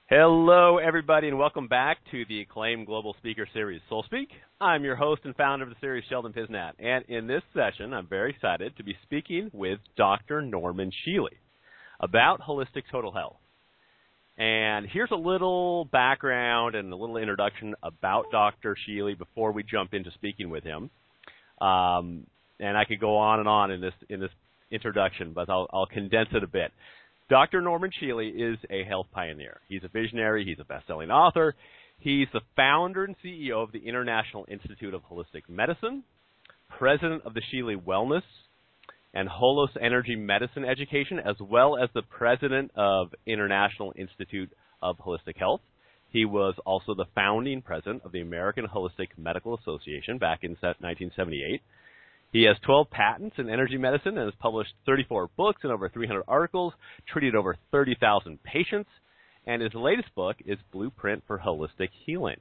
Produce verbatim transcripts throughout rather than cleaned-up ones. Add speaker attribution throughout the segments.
Speaker 1: Hello, everybody, and welcome back to the acclaimed global speaker series, Soul Speak. I'm your host and founder of the series, Sheldon Pisnat, and in this session, I'm very excited to be speaking with Doctor Norman Shealy about holistic total health. And here's a little background and a little introduction about Doctor Shealy before we jump into speaking with him. Um, and I could go on and on in this in this introduction, but I'll, I'll condense it a bit. Doctor Norman Shealy is a health pioneer. He's a visionary. He's a best-selling author. He's the founder and C E O of the International Institute of Holistic Medicine, president of the Shealy Wellness and Holos Energy Medicine Education, as well as the president of International Institute of Holistic Health. He was also the founding president of the American Holistic Medical Association back in nineteen seventy-eight. He has twelve patents in energy medicine and has published thirty-four books and over three hundred articles, treated over thirty thousand patients, and his latest book is Blueprint for Holistic Healing.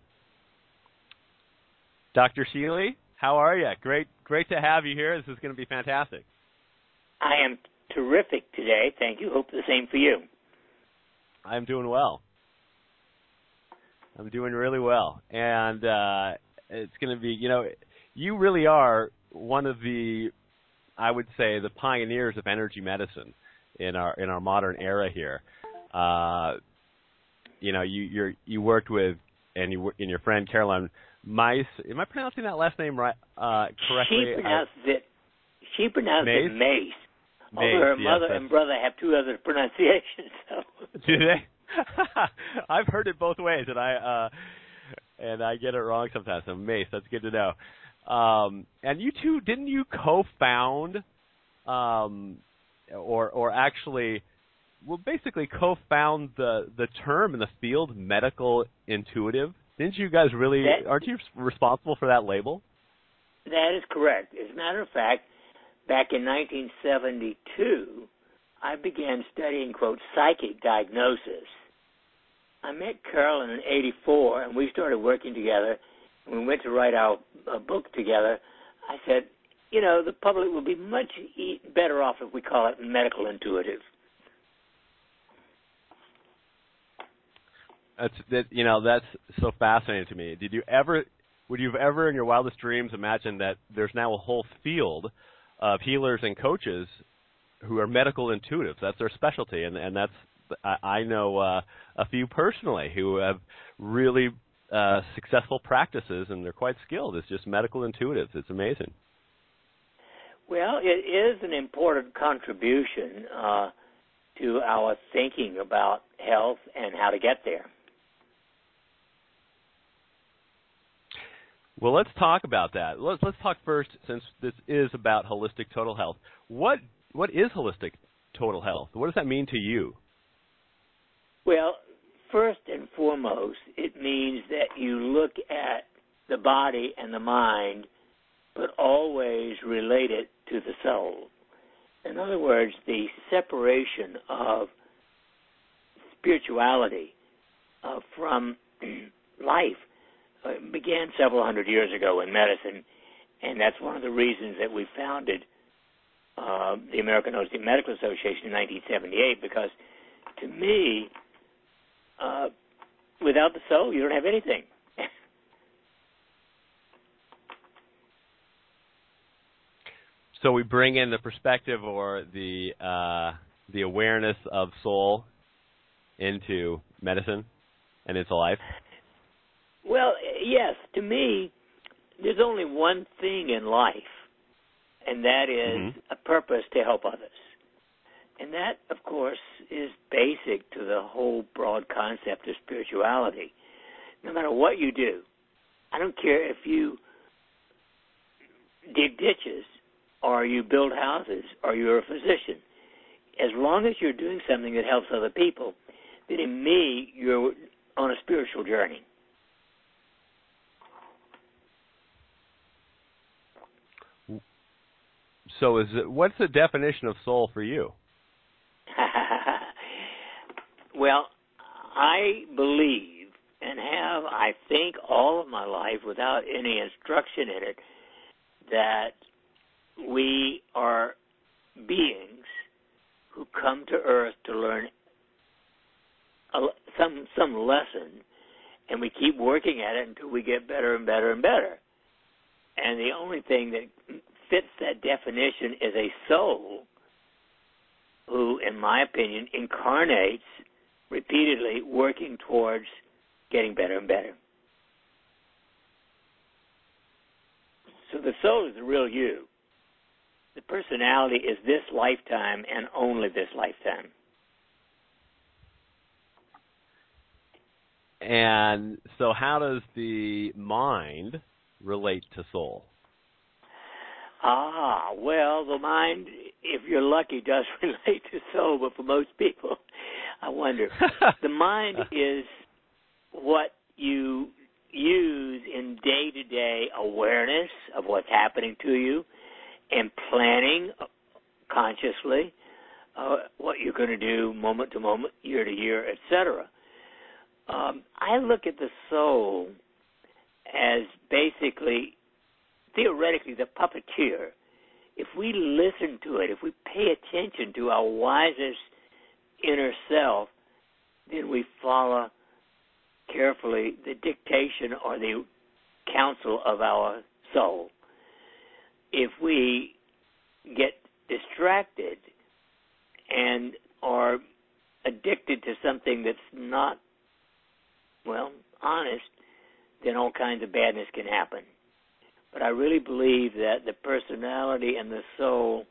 Speaker 1: Doctor Shealy, how are you? Great, great to have you here. This is going to be fantastic.
Speaker 2: I am terrific today. Thank you. Hope the same for you.
Speaker 1: I'm doing well. I'm doing really well. And uh, it's going to be, you know, you really are one of the, I would say, the pioneers of energy medicine in our in our modern era here. Uh, you know, you you're, you worked with and you and your friend Caroline Myss. Am I pronouncing that last name right uh, correctly?
Speaker 2: She pronounced I, it. She pronounced
Speaker 1: Mace?
Speaker 2: it Mace.
Speaker 1: Mace.
Speaker 2: Although her
Speaker 1: yes,
Speaker 2: mother
Speaker 1: that's...
Speaker 2: and brother have two other pronunciations. So.
Speaker 1: Do they? I've heard it both ways, and I uh, and I get it wrong sometimes. So Mace, that's good to know. Um, and you two, didn't you co-found, um, or or actually, well, basically co-found the the term in the field, medical intuitive? Didn't you guys really? That, aren't you responsible for that label?
Speaker 2: That is correct. As a matter of fact, back in nineteen seventy-two, I began studying, quote, psychic diagnosis. I met Carolyn in eighty-four, and we started working together. When we went to write our uh, book together, I said, you know, the public will be much e- better off if we call it medical intuitive.
Speaker 1: That's that. You know, that's so fascinating to me. Did you ever, would you have ever in your wildest dreams imagined that there's now a whole field of healers and coaches who are medical intuitives? That's their specialty, and and that's I, I know uh, a few personally who have really uh, successful practices, and they're quite skilled. It's just medical intuitives. It's amazing.
Speaker 2: Well, it is an important contribution uh, to our thinking about health and how to get there.
Speaker 1: Well, let's talk about that. Let's let's talk first, since this is about holistic total health. What what is holistic total health? What does that mean to you?
Speaker 2: Well, first and foremost, it means that you look at the body and the mind, but always relate it to the soul. In other words, the separation of spirituality uh, from life uh, began several hundred years ago in medicine, and that's one of the reasons that we founded uh, the American Holistic Medical Association in nineteen seventy-eight, because to me, Uh, without the soul, you don't have anything.
Speaker 1: So we bring in the perspective or the uh, the awareness of soul into medicine and into life?
Speaker 2: Well, yes. To me, there's only one thing in life, and that is mm-hmm. a purpose to help others. And that, of course, is basic to the whole broad concept of spirituality. No matter what you do, I don't care if you dig ditches or you build houses or you're a physician. As long as you're doing something that helps other people, then in me, you're on a spiritual journey.
Speaker 1: So is it, what's the definition of soul for you?
Speaker 2: Well, I believe and have, I think, all of my life without any instruction in it, that we are beings who come to Earth to learn some some lesson, and we keep working at it until we get better and better and better. And the only thing that fits that definition is a soul who, in my opinion, incarnates repeatedly working towards getting better and better. So the soul is the real you. The personality is this lifetime and only this lifetime.
Speaker 1: And so how does the mind relate to soul?
Speaker 2: Ah, well, the mind, if you're lucky, does relate to soul, but for most people, I wonder. The mind is what you use in day-to-day awareness of what's happening to you and planning consciously uh, what you're going to do moment to moment, year to year, et cetera. Um, I look at the soul as basically, theoretically, the puppeteer. If we listen to it, if we pay attention to our wisest inner self, then we follow carefully the dictation or the counsel of our soul. If we get distracted and are addicted to something that's not, well, honest, then all kinds of badness can happen. But I really believe that the personality and the soul,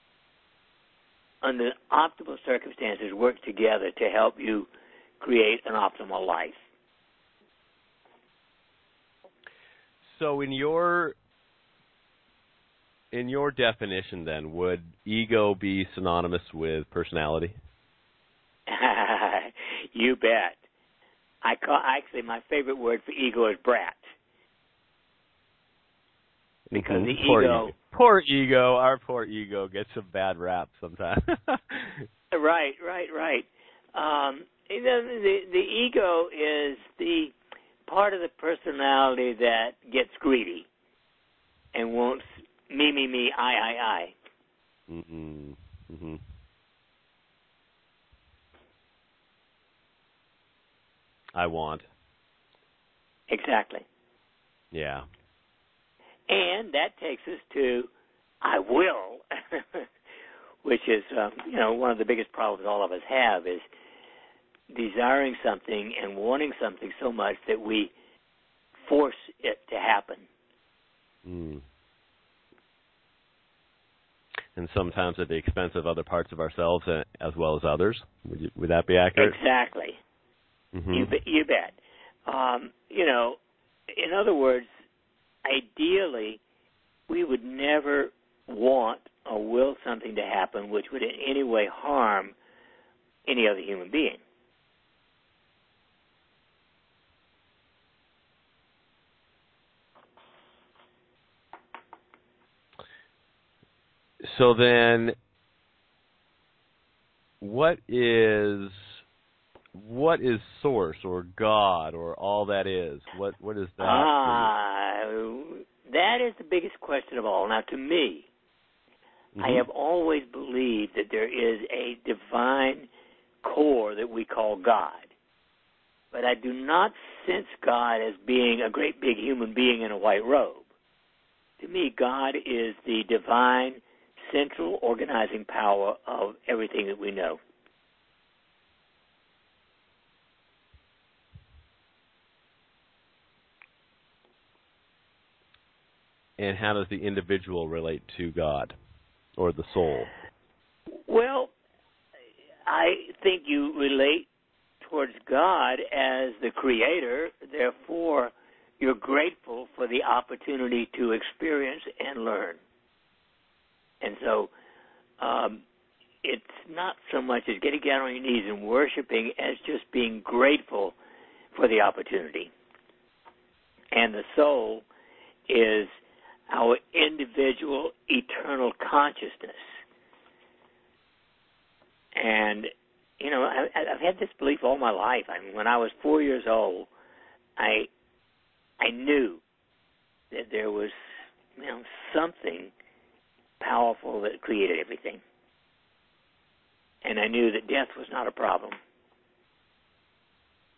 Speaker 2: under optimal circumstances, work together to help you create an optimal life.
Speaker 1: So in your in your definition, then, would ego be synonymous with personality?
Speaker 2: You bet. I call, actually, my favorite word for ego is brat. Because the
Speaker 1: poor
Speaker 2: ego,
Speaker 1: ego, poor ego, our poor ego gets a bad rap sometimes.
Speaker 2: Right, right, right. Um, you know, the the ego is the part of the personality that gets greedy and wants me, me, me, I, I, I.
Speaker 1: Mm-mm. Mm-hmm. I want.
Speaker 2: Exactly.
Speaker 1: Yeah.
Speaker 2: And that takes us to I will, which is, um, you know, one of the biggest problems all of us have is desiring something and wanting something so much that we force it to happen.
Speaker 1: Mm. And sometimes at the expense of other parts of ourselves as well as others. Would, you, would that be accurate?
Speaker 2: Exactly.
Speaker 1: Mm-hmm.
Speaker 2: You, be, you bet. Um, you know, in other words, ideally, we would never want or will something to happen which would in any way harm any other human being.
Speaker 1: So then, what is what is source or God or all that is? What what is that?
Speaker 2: Ah, that is the biggest question of all. Now, to me, mm-hmm. I have always believed that there is a divine core that we call God. But I do not sense God as being a great big human being in a white robe. To me, God is the divine central organizing power of everything that we know.
Speaker 1: And how does the individual relate to God or the soul?
Speaker 2: Well, I think you relate towards God as the creator. Therefore, you're grateful for the opportunity to experience and learn. And so um, it's not so much as getting down on your knees and worshiping as just being grateful for the opportunity. And the soul is our individual eternal consciousness. And, you know, I, I've had this belief all my life. I mean, when I was four years old, I I knew that there was, you know, something powerful that created everything. And I knew that death was not a problem.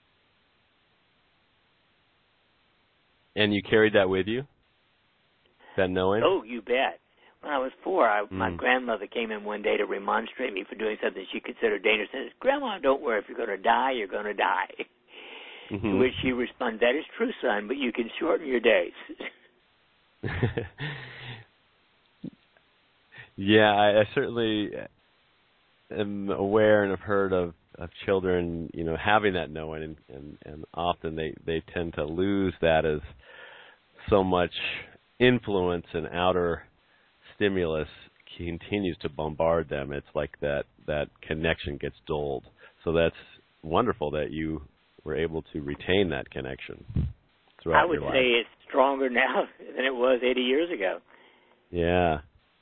Speaker 1: And you carried that with you? That knowing?
Speaker 2: Oh, you bet. When I was four, I,
Speaker 1: mm.
Speaker 2: my grandmother came in one day to remonstrate me for doing something she considered dangerous. And says, "Grandma, don't worry. If you're going to die, you're going to die."
Speaker 1: Mm-hmm.
Speaker 2: To which she responded, "That is true, son, but you can shorten your days."
Speaker 1: Yeah, I, I certainly am aware and have heard of, of children, you know, having that knowing, and, and, and often they, they tend to lose that as so much influence and outer stimulus continues to bombard them. It's like that, that connection gets dulled. So that's wonderful that you were able to retain that connection throughout
Speaker 2: I would
Speaker 1: your life.
Speaker 2: say it's stronger now than it was eighty years ago.
Speaker 1: Yeah.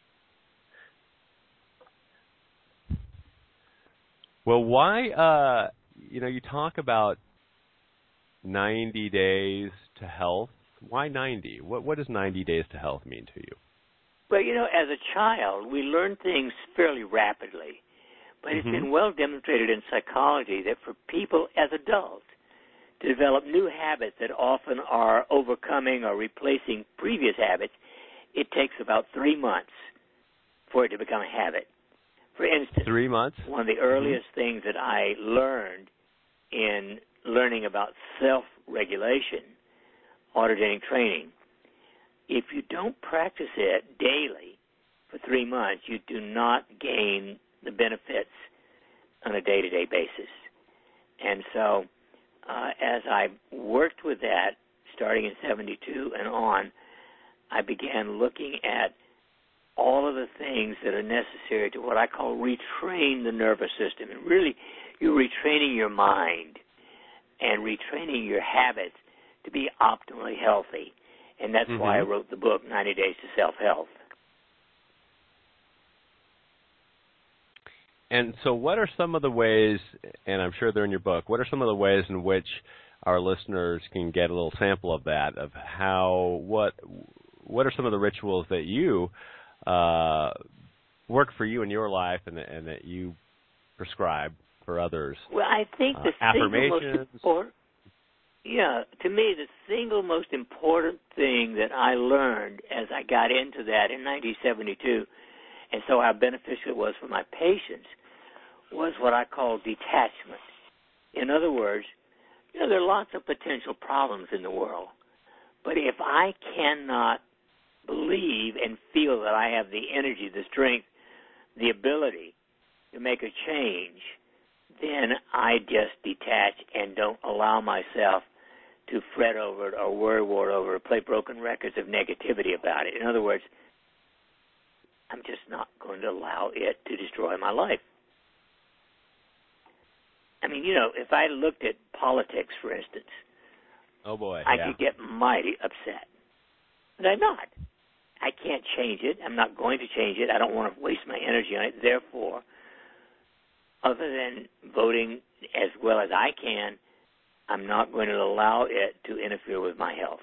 Speaker 1: Well, why, uh, you know, you talk about ninety days to health. Why ninety? What, what does ninety days to health mean to you?
Speaker 2: Well, you know, as a child, we learn things fairly rapidly. But
Speaker 1: mm-hmm.
Speaker 2: it's been well demonstrated in psychology that for people as adults to develop new habits that often are overcoming or replacing previous habits, it takes about three months for it to become a habit. For instance,
Speaker 1: three months.
Speaker 2: One of the earliest mm-hmm. things that I learned in learning about self-regulation, autogenic training, if you don't practice it daily for three months, you do not gain the benefits on a day-to-day basis. And so uh, as I worked with that, starting in seventy-two and on, I began looking at all of the things that are necessary to what I call retrain the nervous system. And really, you're retraining your mind and retraining your habits to be optimally healthy. And that's mm-hmm. why I wrote the book, ninety days to Self-Health.
Speaker 1: And so what are some of the ways, and I'm sure they're in your book, what are some of the ways in which our listeners can get a little sample of that, of how, what, what are some of the rituals that you Uh, work for you in your life and, and that you prescribe for others?
Speaker 2: Well, I think the
Speaker 1: uh,
Speaker 2: single most important, yeah, to me, the single most important thing that I learned as I got into that in nineteen seventy-two, and so how beneficial it was for my patients, was what I call detachment. In other words, you know, there are lots of potential problems in the world, but if I cannot believe and feel that I have the energy, the strength, the ability to make a change, then I just detach and don't allow myself to fret over it or worry over it or play broken records of negativity about it. In other words, I'm just not going to allow it to destroy my life. I mean, you know, if I looked at politics, for instance,
Speaker 1: oh boy,
Speaker 2: I
Speaker 1: yeah.
Speaker 2: could get mighty upset. But I'm not. I can't change it. I'm not going to change it. I don't want to waste my energy on it. Therefore, other than voting as well as I can, I'm not going to allow it to interfere with my health.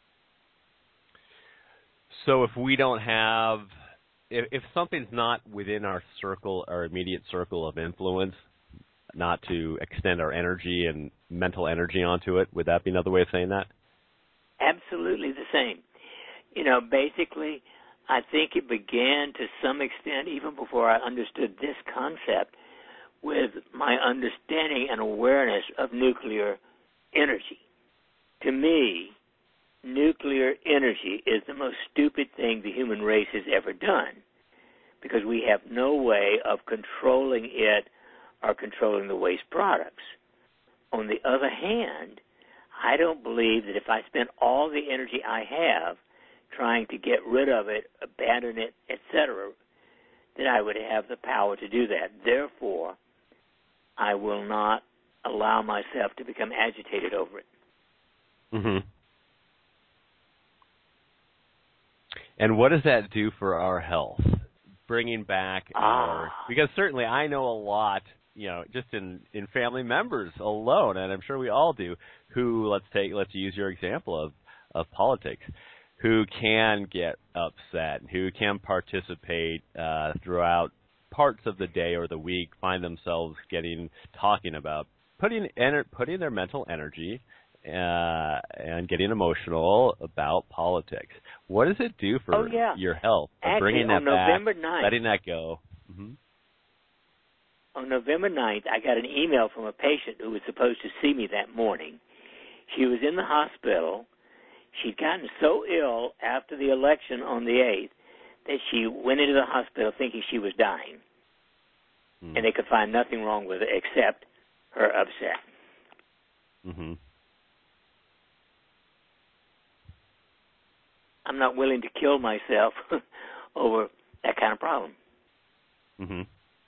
Speaker 1: So if we don't have, if, if something's not within our circle, our immediate circle of influence, not to extend our energy and mental energy onto it, would that be another way of saying that?
Speaker 2: Absolutely the same. You know, basically, I think it began to some extent, even before I understood this concept, with my understanding and awareness of nuclear energy. To me, nuclear energy is the most stupid thing the human race has ever done, because we have no way of controlling it or controlling the waste products. On the other hand, I don't believe that if I spent all the energy I have trying to get rid of it, abandon it, et cetera, that I would have the power to do that. Therefore, I will not allow myself to become agitated over it.
Speaker 1: Mm-hmm. And what does that do for our health? Bringing back
Speaker 2: ah.
Speaker 1: our, because certainly I know a lot, you know, just in, in family members alone, and I'm sure we all do, who, let's take, let's use your example of, of politics, who can get upset, who can participate uh, throughout parts of the day or the week, find themselves getting, talking about putting ener- putting their mental energy uh, and getting emotional about politics. What does it do for
Speaker 2: oh, yeah.
Speaker 1: your health?
Speaker 2: Actually,
Speaker 1: bringing that
Speaker 2: on November
Speaker 1: back,
Speaker 2: ninth,
Speaker 1: letting that go. Mm-hmm.
Speaker 2: On November ninth, I got an email from a patient who was supposed to see me that morning. She was in the hospital. She'd gotten so ill after the election on the eighth that she went into the hospital thinking she was dying. Mm. And they could find nothing wrong with her except her upset.
Speaker 1: Mm-hmm.
Speaker 2: I'm not willing to kill myself over that kind of problem.
Speaker 1: Mm-hmm.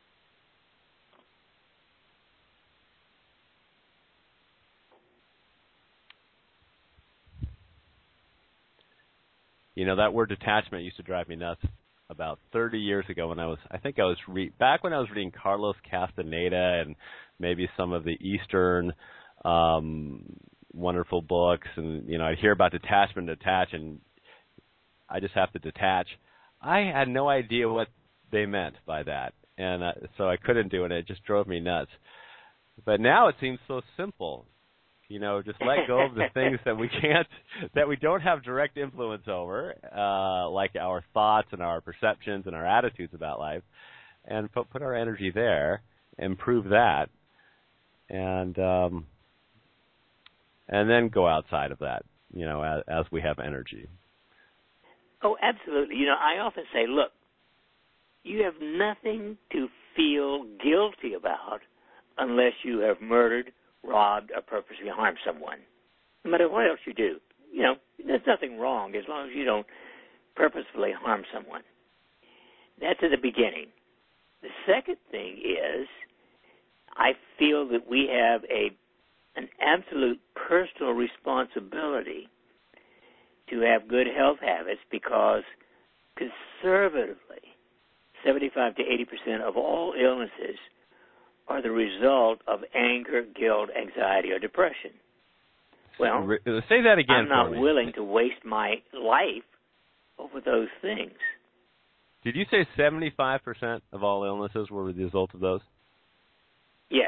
Speaker 1: You know, that word detachment used to drive me nuts about thirty years ago when I was, I think I was, re- back when I was reading Carlos Castaneda and maybe some of the Eastern um, wonderful books. And, you know, I'd hear about detachment, detach, and I just have to detach. I had no idea what they meant by that. And uh, so I couldn't do it. It just drove me nuts. But now it seems so simple. You know, just let go of the things that we can't, that we don't have direct influence over, uh, like our thoughts and our perceptions and our attitudes about life, and put, put our energy there, improve that, and um, and then go outside of that, you know, as, as we have energy.
Speaker 2: Oh, absolutely. You know, I often say, look, you have nothing to feel guilty about unless you have murdered, robbed, or purposely harmed someone. No matter what else you do, you know, there's nothing wrong as long as you don't purposefully harm someone. That's at the beginning. The second thing is, I feel that we have a an absolute personal responsibility to have good health habits because conservatively, seventy-five to eighty percent of all illnesses are the result of anger, guilt, anxiety, or depression. Well,
Speaker 1: say that again.
Speaker 2: I'm not
Speaker 1: for me.
Speaker 2: willing to waste my life over those things.
Speaker 1: Did you say seventy-five percent of all illnesses were the result of those?
Speaker 2: Yes.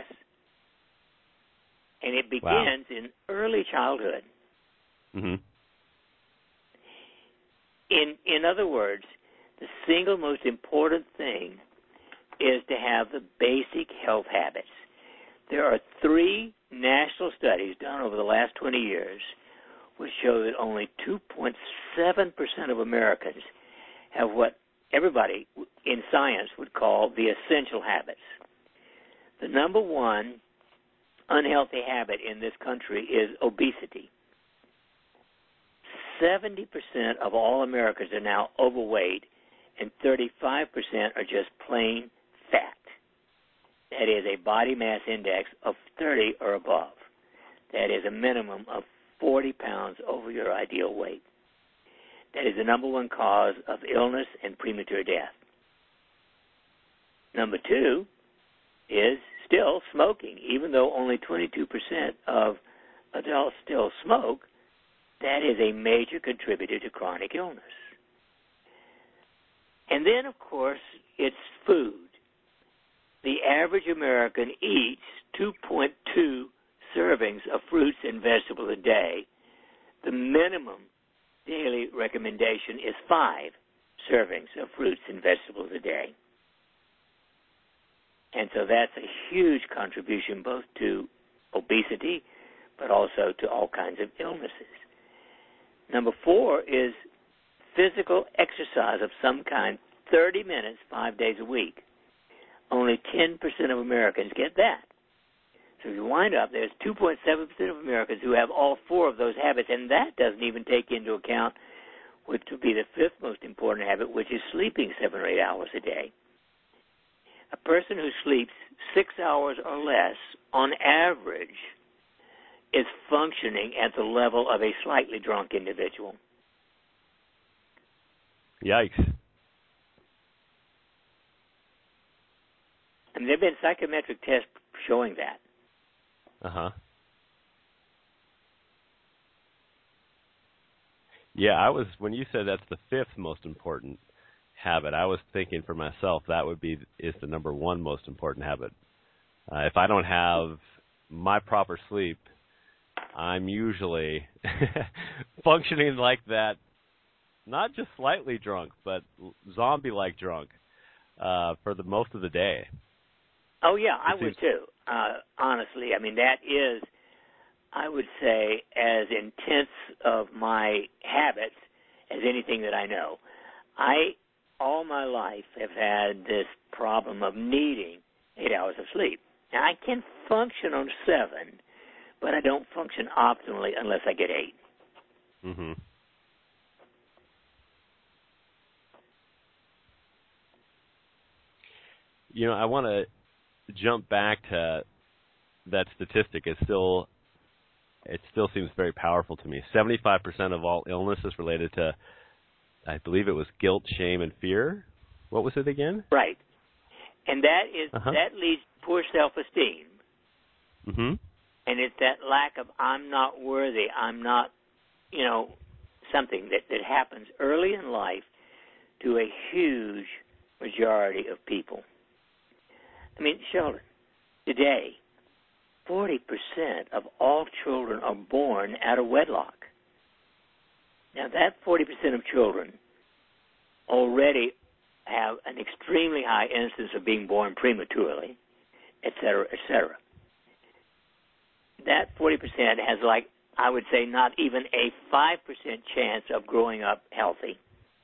Speaker 2: And it begins
Speaker 1: wow.
Speaker 2: in early childhood.
Speaker 1: Mm-hmm.
Speaker 2: In in other words, the single most important thing is to have the basic health habits. There are three national studies done over the last twenty years which show that only two point seven percent of Americans have what everybody in science would call the essential habits. The number one unhealthy habit in this country is obesity. seventy percent of all Americans are now overweight, and thirty-five percent are just plain fat. That is a body mass index of thirty or above. That is a minimum of forty pounds over your ideal weight. That is the number one cause of illness and premature death. Number two is still smoking. Even though only twenty-two percent of adults still smoke, that is a major contributor to chronic illness. And then, of course, it's food. The average American eats two point two servings of fruits and vegetables a day. The minimum daily recommendation is five servings of fruits and vegetables a day. And so that's a huge contribution both to obesity, but also to all kinds of illnesses. Number four is physical exercise of some kind, thirty minutes, five days a week. Only ten percent of Americans get that. So if you wind up, there's two point seven percent of Americans who have all four of those habits, and that doesn't even take into account which would be the fifth most important habit, which is sleeping seven or eight hours a day. A person who sleeps six hours or less, on average, is functioning at the level of a slightly drunk individual.
Speaker 1: Yikes.
Speaker 2: And there have been psychometric tests showing that.
Speaker 1: Uh-huh. Yeah, I was, when you said that's the fifth most important habit, I was thinking for myself that would be, is the number one most important habit. Uh, if I don't have my proper sleep, I'm usually functioning like that, not just slightly drunk, but zombie-like drunk uh, for the most of the day.
Speaker 2: Oh, yeah, I
Speaker 1: It
Speaker 2: would
Speaker 1: seems-
Speaker 2: too, uh, honestly. I mean, that is, I would say, as intense of my habits as anything that I know. I, all my life, have had this problem of needing eight hours of sleep. Now, I can function on seven, but I don't function optimally unless I get eight.
Speaker 1: Mm-hmm. You know, I want to jump back to that statistic. It still, it still seems very powerful to me. seventy-five percent of all illnesses related to, I believe it was guilt, shame, and fear. What was it again?
Speaker 2: Right. And that is
Speaker 1: Uh-huh.
Speaker 2: that leads to poor self-esteem.
Speaker 1: Mm-hmm.
Speaker 2: And it's that lack of I'm not worthy, I'm not, you know, something that, that happens early in life to a huge majority of people. I mean, Sheldon, today, forty percent of all children are born out of wedlock. Now, that forty percent of children already have an extremely high incidence of being born prematurely, et cetera, et cetera. That forty percent has, like, I would say, not even a five percent chance of growing up healthy.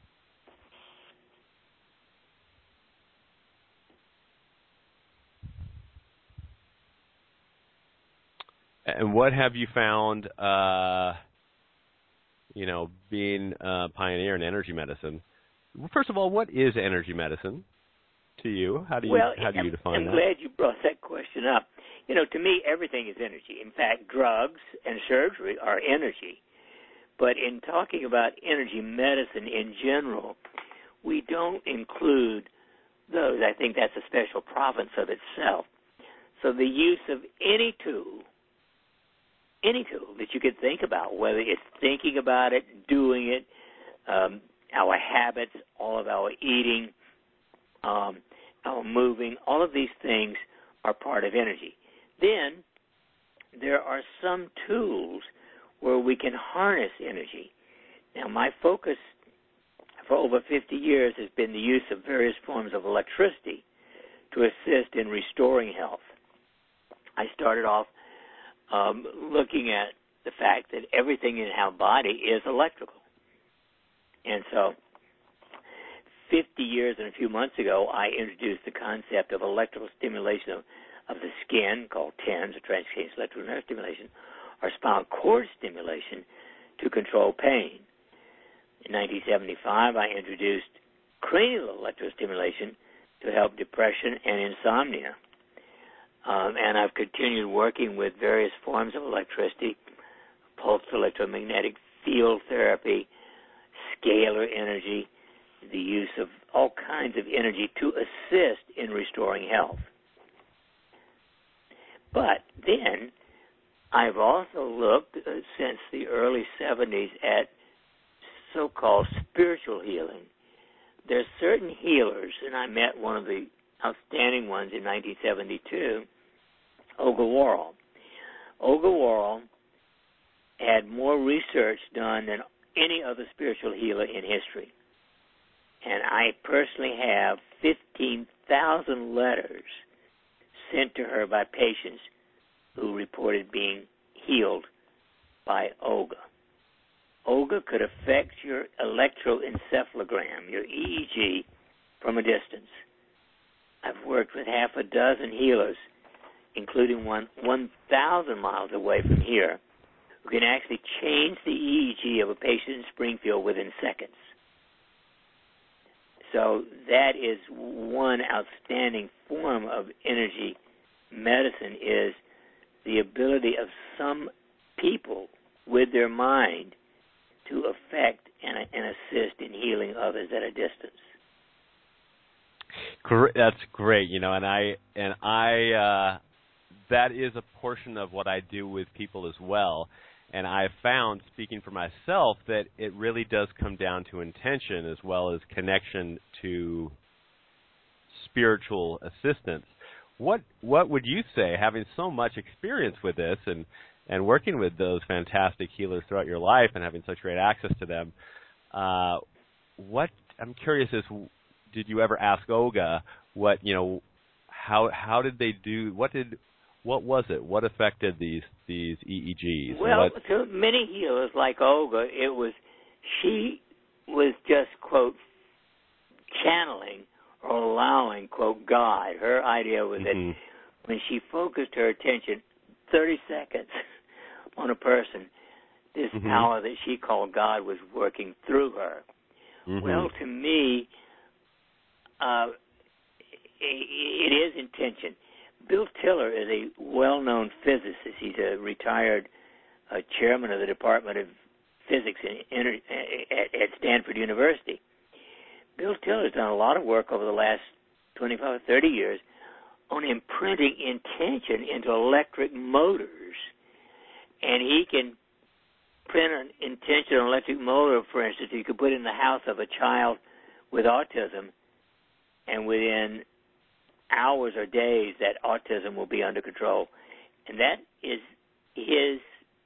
Speaker 1: And what have you found, uh, you know, being a pioneer in energy medicine? First of all, what is energy medicine to you? How do you
Speaker 2: Well,
Speaker 1: how do you
Speaker 2: I'm,
Speaker 1: define
Speaker 2: I'm
Speaker 1: that?
Speaker 2: glad you brought that question up. You know, to me, everything is energy. In fact, drugs and surgery are energy. But in talking about energy medicine in general, we don't include those. I think that's a special province of itself. So the use of any tool, any tool that you could think about, whether it's thinking about it, doing it, um, our habits, all of our eating, um, our moving, all of these things are part of energy. Then there are some tools where we can harness energy. Now, my focus for over fifty years has been the use of various forms of electricity to assist in restoring health. I started off um, looking at the fact that everything in our body is electrical. And so fifty years and a few months ago, I introduced the concept of electrical stimulation of, of the skin, called T E N S, or transcutaneous electrical nerve stimulation, or spinal cord stimulation to control pain. In nineteen seventy-five, I introduced cranial electrostimulation to help depression and insomnia. Um, and I've continued working with various forms of electricity, pulsed electromagnetic field therapy, scalar energy, the use of all kinds of energy to assist in restoring health. But then I've also looked uh, since the early seventies at so-called spiritual healing. There's certain healers, and I met one of the outstanding ones in nineteen seventy-two, Olga Worrell. Olga Worrell had more research done than any other spiritual healer in history. And I personally have fifteen thousand letters sent to her by patients who reported being healed by Olga. Olga could affect your electroencephalogram, your E E G, from a distance. I've worked with half a dozen healers, including one one thousand miles away from here, who can actually change the E E G of a patient in Springfield within seconds. So that is one outstanding form of energy medicine, is the ability of some people with their mind to affect and, and assist in healing others at a distance.
Speaker 1: That's great, you know, and I and I uh, that is a portion of what I do with people as well. And I've found, speaking for myself, that it really does come down to intention as well as connection to spiritual assistance. What what would you say, having so much experience with this and and working with those fantastic healers throughout your life and having such great access to them, uh, what I'm curious is, did you ever ask Olga what, you know, how how did they do, what did, what was it? What affected these these E E Gs?
Speaker 2: Well,
Speaker 1: what,
Speaker 2: to many healers like Olga, it was, she was just, quote, channeling or allowing, quote, God. Her idea was mm-hmm. that when she focused her attention thirty seconds on a person, this mm-hmm. power that she called God was working through her. Mm-hmm. Well, to me, uh, it, it is intention. Bill Tiller is a well-known physicist. He's a retired uh, chairman of the Department of Physics in, in, at, at Stanford University. Bill Tiller has done a lot of work over the last twenty-five or thirty years on imprinting intention into electric motors. And he can print an intention on an electric motor, for instance, you could put in the house of a child with autism, and within hours or days that autism will be under control. And that is his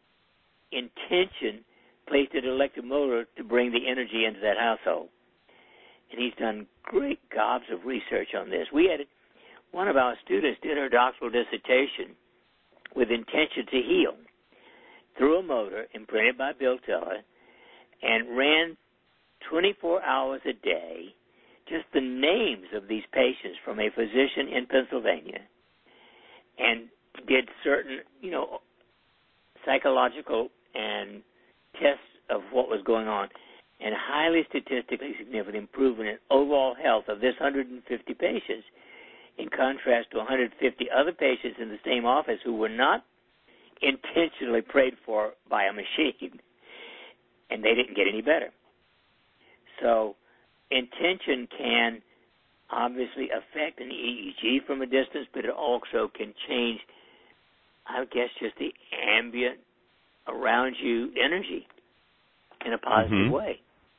Speaker 2: intention placed in an electric motor to bring the energy into that household. And he's done great gobs of research on this. We had one of our students did her doctoral dissertation with intention to heal through a motor imprinted by Bill Tiller and ran twenty-four hours a day just the names of these patients from a physician in Pennsylvania, and did certain, you know, psychological and tests of what was going on, and highly statistically significant improvement in overall health of this one hundred fifty patients, in contrast to one hundred fifty other patients in the same office who were not intentionally prayed for by a machine, and they didn't get any better. So intention can obviously affect an E E G from a distance, but it also can change, I guess, just the ambient around you energy in a positive mm-hmm. way.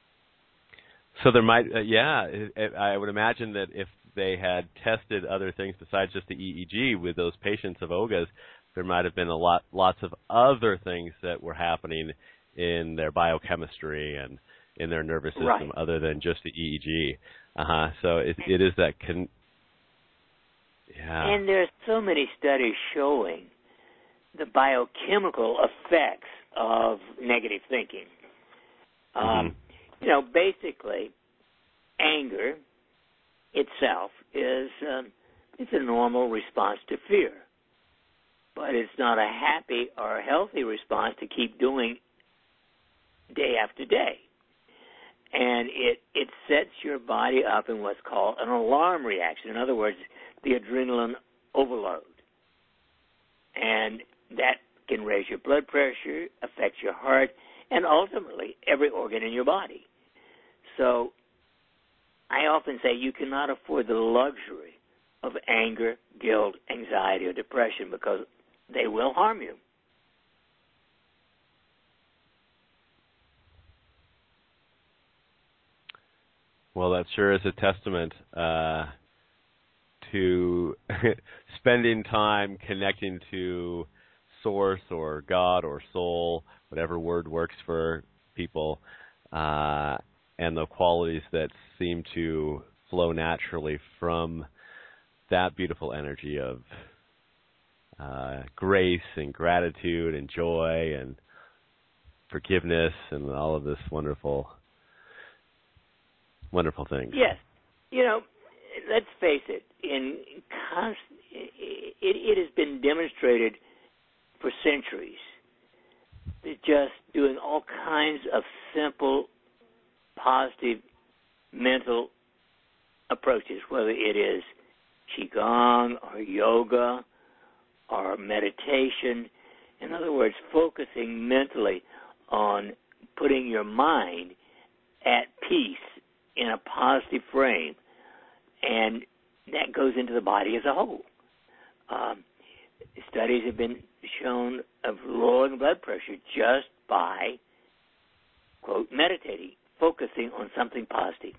Speaker 1: So there might, uh, yeah, it, it, I would imagine that if they had tested other things besides just the E E G with those patients of Olga's, there might have been a lot, lots of other things that were happening in their biochemistry and in their nervous system,
Speaker 2: right.
Speaker 1: other than just the E E G. Uh-huh. So it, it is that con- yeah.
Speaker 2: And there's so many studies showing the biochemical effects of negative thinking. Um, mm-hmm. You know, basically, anger itself is um, it's a normal response to fear, but it's not a happy or a healthy response to keep doing day after day. And it, it sets your body up in what's called an alarm reaction. In other words, the adrenaline overload. And that can raise your blood pressure, affect your heart, and ultimately every organ in your body. So I often say you cannot afford the luxury of anger, guilt, anxiety, or depression, because they will harm you.
Speaker 1: Well, that sure is a testament uh, to spending time connecting to Source or God or Soul, whatever word works for people, uh, and the qualities that seem to flow naturally from that beautiful energy of uh, grace and gratitude and joy and forgiveness and all of this wonderful Wonderful things.
Speaker 2: Yes. You know, let's face it, in const- it, it has been demonstrated for centuries that just doing all kinds of simple, positive mental approaches, whether it is Qigong or yoga or meditation, in other words, focusing mentally on putting your mind at peace in a positive frame, and that goes into the body as a whole. Um, studies have been shown of lowering blood pressure just by, quote, meditating, focusing on something positive.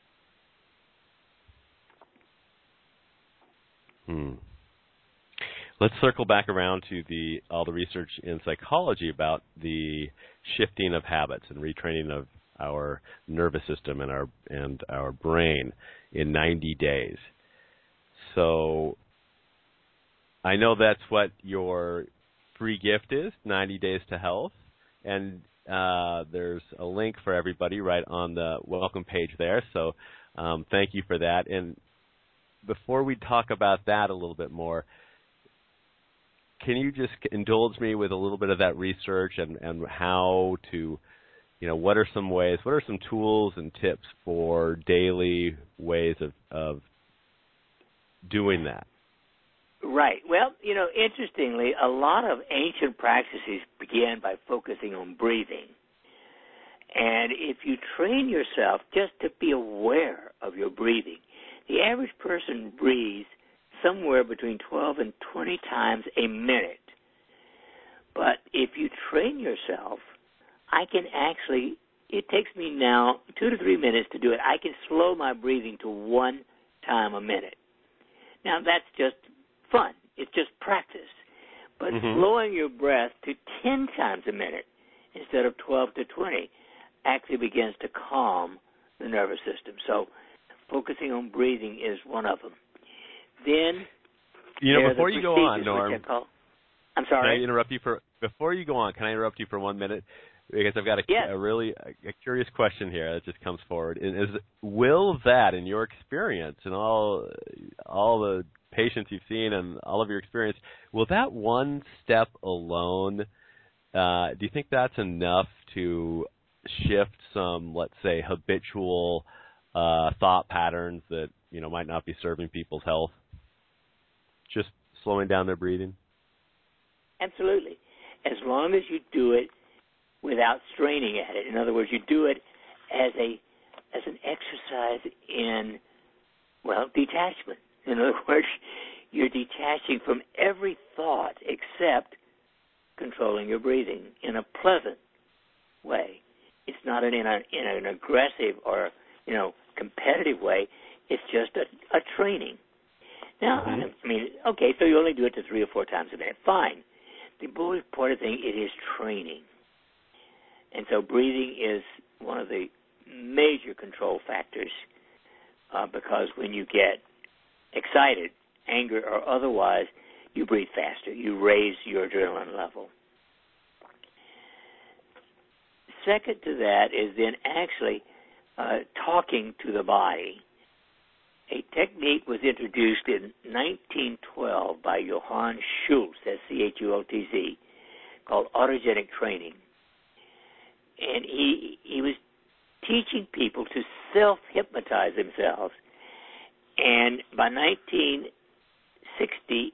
Speaker 1: Hmm. let's circle back around to the all the research in psychology about the shifting of habits and retraining of our nervous system and our and our brain in ninety days. So I know that's what your free gift is, ninety days to health, and uh, there's a link for everybody right on the welcome page there. So um, thank you for that. And before we talk about that a little bit more, can you just indulge me with a little bit of that research and, and how to, you know, what are some ways, what are some tools and tips for daily ways of, of doing that?
Speaker 2: Right. Well, you know, interestingly, a lot of ancient practices began by focusing on breathing. And if you train yourself just to be aware of your breathing, the average person breathes somewhere between twelve and twenty times a minute. But if you train yourself, I can actually, it takes me now two to three minutes to do it. I can slow my breathing to one time a minute. Now, that's just fun. It's just practice. But mm-hmm. slowing your breath to ten times a minute instead of twelve to twenty actually begins to calm the nervous system. So focusing on breathing is one of them. Then,
Speaker 1: you know, before you go on, Norm,
Speaker 2: I'm sorry.
Speaker 1: Can I interrupt you for before you go on? Can I interrupt you for one minute? Because I've got a,
Speaker 2: yes.
Speaker 1: a really a, a curious question here that just comes forward. Is will that, in your experience and all all the patients you've seen and all of your experience, will that one step alone? Uh, do you think that's enough to shift some, let's say, habitual uh, thought patterns that you know might not be serving people's health? Just slowing down their breathing?
Speaker 2: Absolutely. As long as you do it without straining at it. In other words, you do it as a as an exercise in, well, detachment. In other words, you're detaching from every thought except controlling your breathing in a pleasant way. It's not in, a, in an aggressive or, you know, competitive way. It's just a, a training. Now, mm-hmm. I mean, okay, so you only do it to three or four times a minute. Fine. The most important thing, it is training. And so breathing is one of the major control factors uh, because when you get excited, anger or otherwise, you breathe faster. You raise your adrenaline level. Second to that is then actually uh, talking to the body. A technique was introduced in nineteen twelve by Johann Schultz, S C H U L T Z, called autogenic training. And he he was teaching people to self-hypnotize themselves. And by nineteen sixty-eight,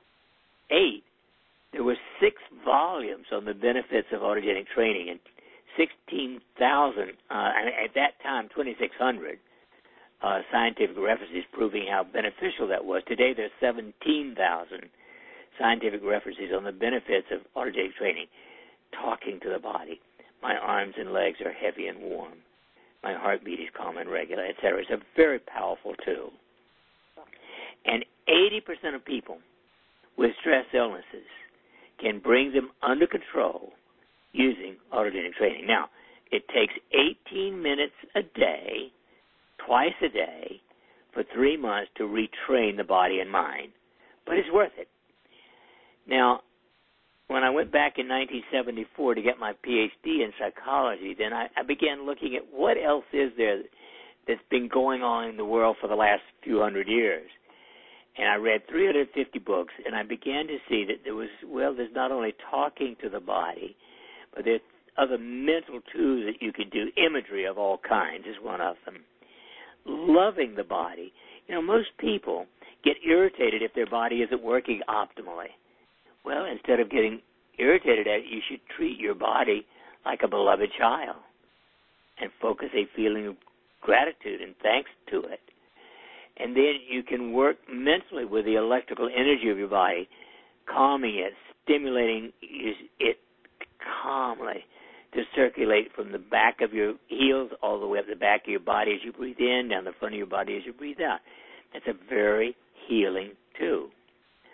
Speaker 2: there were six volumes on the benefits of autogenic training, and sixteen thousand, uh, and at that time, twenty-six hundred uh, scientific references proving how beneficial that was. Today, there's seventeen thousand scientific references on the benefits of autogenic training, talking to the body. My arms and legs are heavy and warm. My heartbeat is calm and regular, et cetera. It's a very powerful tool. And eighty percent of people with stress illnesses can bring them under control using autogenic training. Now, it takes eighteen minutes a day, twice a day, for three months to retrain the body and mind. But it's worth it. Now, when I went back in nineteen seventy-four to get my P H D in psychology, then I, I began looking at what else is there that's been going on in the world for the last few hundred years. And I read three hundred fifty books, and I began to see that there was, well, there's not only talking to the body, but there's other mental tools that you can do. Imagery of all kinds is one of them. Loving the body. You know, most people get irritated if their body isn't working optimally. Well, instead of getting irritated at it, you should treat your body like a beloved child and focus a feeling of gratitude and thanks to it. And then you can work mentally with the electrical energy of your body, calming it, stimulating it calmly to circulate from the back of your heels all the way up the back of your body as you breathe in, down the front of your body as you breathe out. That's a very healing tool.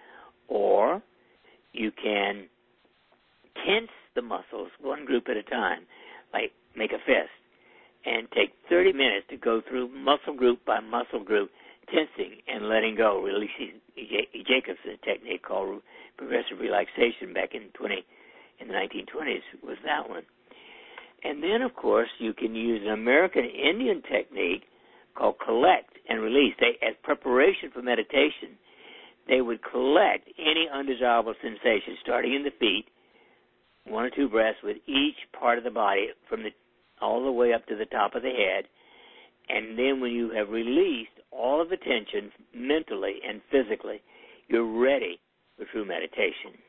Speaker 2: Or you can tense the muscles one group at a time, like make a fist, and take thirty minutes to go through muscle group by muscle group, tensing and letting go, releasing Jacobson's technique called progressive relaxation back in twenty in the nineteen twenties was that one. And then, of course, you can use an American Indian technique called collect and release. They, as preparation for meditation, they would collect any undesirable sensation, starting in the feet, one or two breaths with each part of the body from the all the way up to the top of the head. And then when you have released all of the tension mentally and physically, you're ready for true meditation.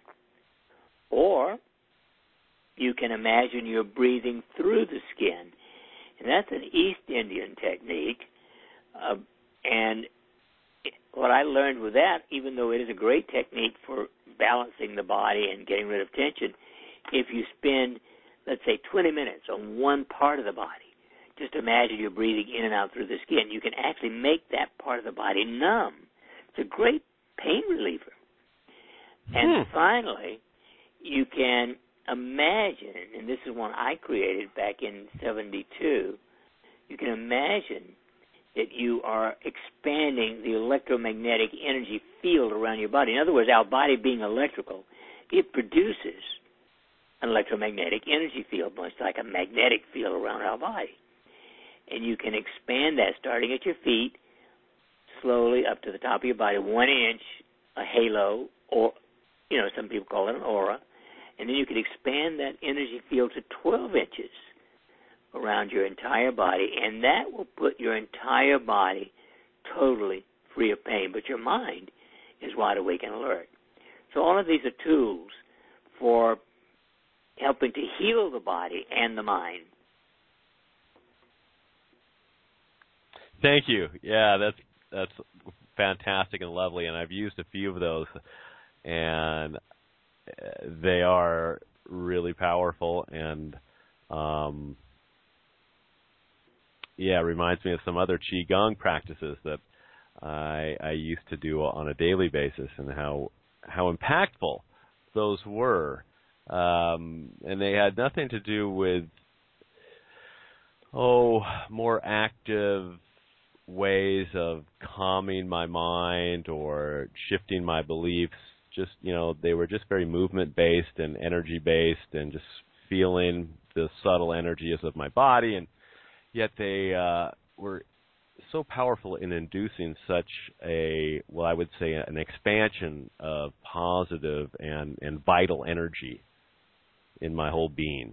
Speaker 2: Or you can imagine you're breathing through the skin. And that's an East Indian technique. Uh, and what I learned with that, even though it is a great technique for balancing the body and getting rid of tension, if you spend, let's say, twenty minutes on one part of the body, just imagine you're breathing in and out through the skin, you can actually make that part of the body numb. It's a great pain reliever. And hmm. finally, you can imagine, and this is one I created back in seventy-two, you can imagine that you are expanding the electromagnetic energy field around your body. In other words, our body being electrical, it produces an electromagnetic energy field, much like a magnetic field around our body. And you can expand that starting at your feet, slowly up to the top of your body, one inch, a halo, or, you know, some people call it an aura. And then you can expand that energy field to twelve inches around your entire body, and that will put your entire body totally free of pain. But your mind is wide awake and alert. So all of these are tools for helping to heal the body and the mind.
Speaker 1: Thank you. Yeah, that's that's fantastic and lovely, and I've used a few of those, and they are really powerful, and um, yeah, it reminds me of some other Qigong practices that I, I used to do on a daily basis, and how how impactful those were. Um, and they had nothing to do with, oh, more active ways of calming my mind or shifting my beliefs. Just, you know, they were just very movement-based and energy-based and just feeling the subtle energies of my body. And yet they uh, were so powerful in inducing such a, well, I would say an expansion of positive and, and vital energy in my whole being.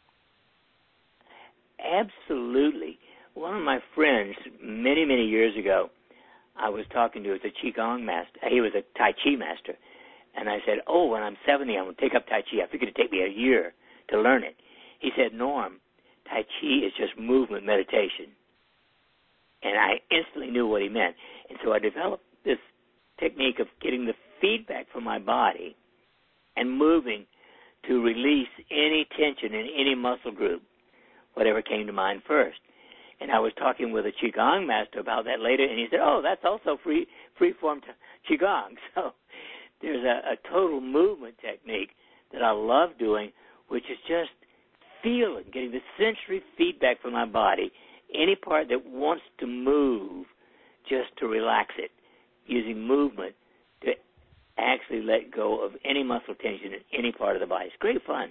Speaker 2: Absolutely. One of my friends, many, many years ago, I was talking to, was a Qigong master. He was a Tai Chi master. And I said, oh, when I'm seventy, I'm going to take up Tai Chi. I figured it'd take me a year to learn it. He said, Norm, Tai Chi is just movement meditation. And I instantly knew what he meant. And so I developed this technique of getting the feedback from my body and moving to release any tension in any muscle group, whatever came to mind first. And I was talking with a Qigong master about that later, and he said, oh, that's also free free form Qigong. So there's a, a total movement technique that I love doing, which is just feeling, getting the sensory feedback from my body, any part that wants to move, just to relax it, using movement to actually let go of any muscle tension in any part of the body. It's great fun.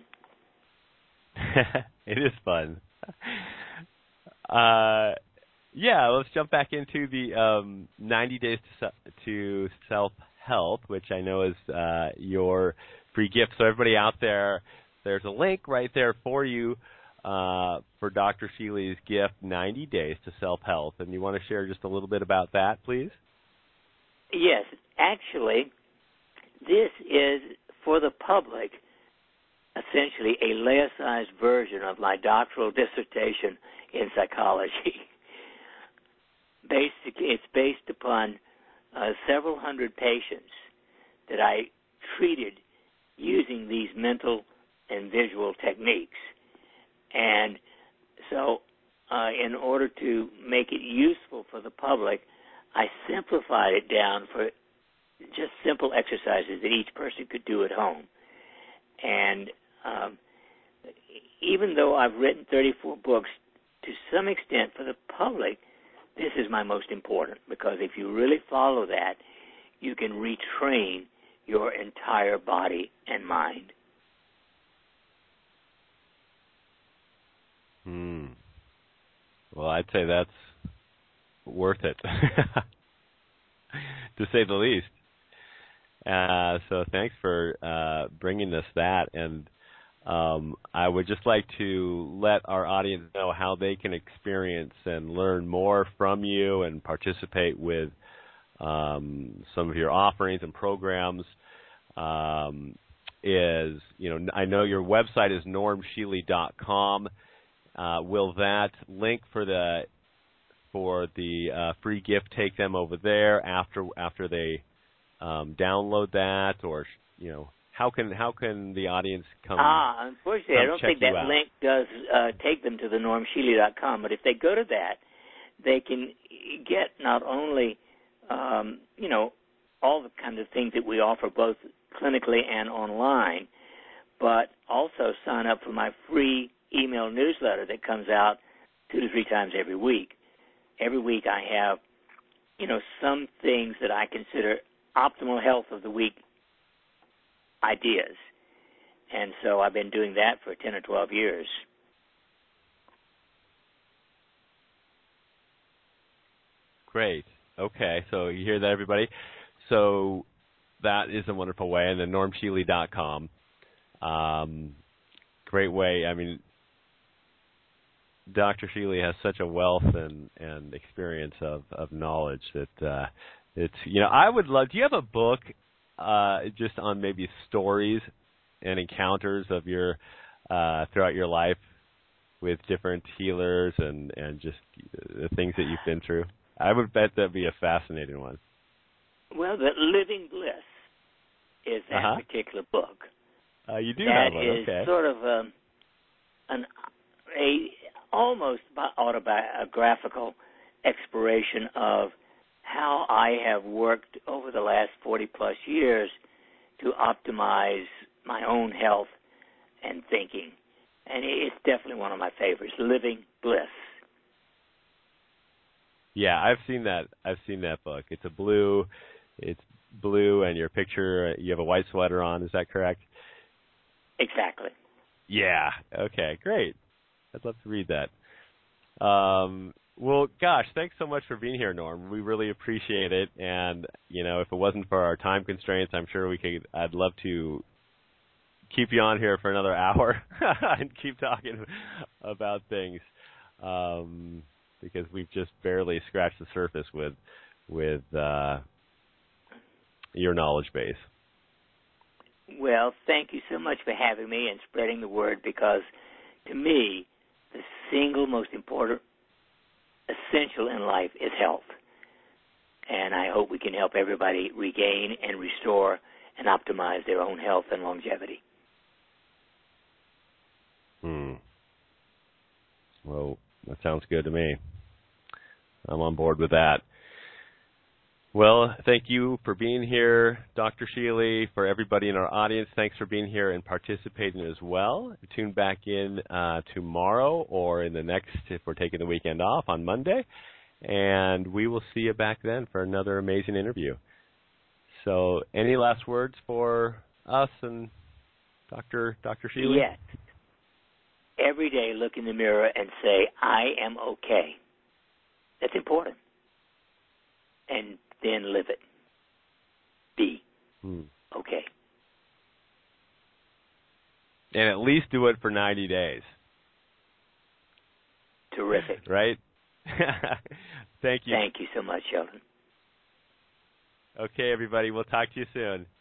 Speaker 1: It is fun. Uh, yeah, let's jump back into the um, ninety days to, to self-help, which I know is uh, your free gift. So everybody out there, there's a link right there for you uh, for Doctor Sheely's gift, ninety days to self-help. And you want to share just a little bit about that, please?
Speaker 2: Yes. Actually, this is, for the public, essentially a laicized version of my doctoral dissertation in psychology. Basically, it's based upon uh, several hundred patients that I treated using these mental and visual techniques. And so uh, in order to make it useful for the public, I simplified it down for just simple exercises that each person could do at home. And um, even though I've written thirty-four books, to some extent for the public, this is my most important, because if you really follow that, you can retrain your entire body and mind.
Speaker 1: Hmm. Well, I'd say that's worth it, to say the least. Uh, so thanks for uh, bringing us that. And um, I would just like to let our audience know how they can experience and learn more from you and participate with um, some of your offerings and programs. Um, is, you know, I know your website is norm shealy dot com. Uh, will that link for the for the uh, free gift take them over there after after they um, download that, or you know, how can how can the audience come?
Speaker 2: Ah, unfortunately,
Speaker 1: come
Speaker 2: I don't
Speaker 1: check
Speaker 2: think that
Speaker 1: out?
Speaker 2: link does uh, take them to the norm shealy dot com. But if they go to that, they can get not only um, you know all the kind of things that we offer both clinically and online, but also sign up for my free email newsletter that comes out two to three times every week. Every week I have, you know, some things that I consider optimal health of the week ideas. And so I've been doing that for ten or twelve years.
Speaker 1: Great. Okay, so you hear that, everybody? So that is a wonderful way, and then norm shealy dot com. Um, great way. I mean, Doctor Shealy has such a wealth and, and experience of, of knowledge that uh, it's, you know, I would love, do you have a book uh, just on maybe stories and encounters of your, uh, throughout your life with different healers and, and just the things that you've been through? I would bet that'd be a fascinating one.
Speaker 2: Well, the Living Bliss is that
Speaker 1: uh-huh.
Speaker 2: particular book.
Speaker 1: Uh, you do
Speaker 2: that
Speaker 1: have one,
Speaker 2: is
Speaker 1: okay.
Speaker 2: sort of um, an a almost autobiographical exploration of how I have worked over the last forty plus years to optimize my own health and thinking. And it's definitely one of my favorites, Living Bliss.
Speaker 1: Yeah, I've seen that. I've seen that book. It's a blue, it's blue, and your picture, you have a white sweater on. Is that correct?
Speaker 2: Exactly.
Speaker 1: Yeah. Okay, great. I'd love to read that. Um, well, gosh, thanks so much for being here, Norm. We really appreciate it. And, you know, if it wasn't for our time constraints, I'm sure we could, I'd love to keep you on here for another hour and keep talking about things. Um, because we've just barely scratched the surface with, with, uh, your knowledge base.
Speaker 2: Well, thank you so much for having me and spreading the word, because to me, the single most important essential in life is health. And I hope we can help everybody regain and restore and optimize their own health and longevity.
Speaker 1: Hmm. Well, that sounds good to me. I'm on board with that. Well, thank you for being here, Doctor Shealy. For everybody in our audience, thanks for being here and participating as well. Tune back in uh, tomorrow or in the next, if we're taking the weekend off, on Monday. And we will see you back then for another amazing interview. So any last words for us and Doctor Doctor Shealy?
Speaker 2: Yes. Every day look in the mirror and say, I am okay. That's important. And then live it. Be
Speaker 1: hmm.
Speaker 2: okay.
Speaker 1: And at least do it for ninety days.
Speaker 2: Terrific.
Speaker 1: Right? Thank you.
Speaker 2: Thank you so much, Sheldon.
Speaker 1: Okay, everybody. We'll talk to you soon.